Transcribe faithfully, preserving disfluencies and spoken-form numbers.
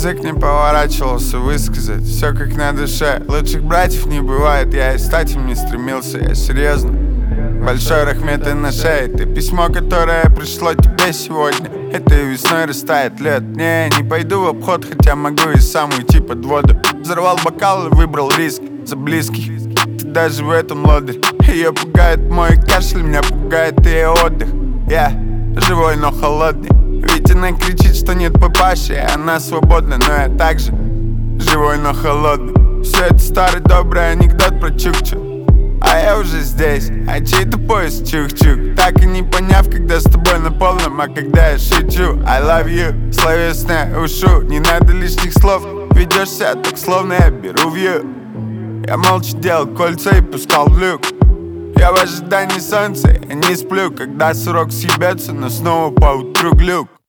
язык не поворачивался высказать все как на душе. Лучших братьев не бывает, я и стать им не стремился, я серьезно. Большой рахмет и на шее. Ты письмо, которое пришло тебе сегодня. Этой весной растает лед. Не, не пойду в обход, хотя могу и сам уйти под воду. Взорвал бокал и выбрал риск за близких. Ты даже в этом лодырь. Ее пугает мой кашель, меня пугает ее отдых. Я живой, но холодный. Ведь она кричит, что нет папаши, и она свободна, но я также живой, но холодный. Все это старый добрый анекдот про чукчу. А я уже здесь, а чей-то поезд чух-чух. Так и не поняв, когда с тобой на полном, а когда я шучу. I love you, словесно ушу. Не надо лишних слов, ведешь себя так, словно я беру вью. Я молча делал кольца и пускал в люк. Я в ожидании солнца, я не сплю, когда срок съебется, но снова поутру глюк.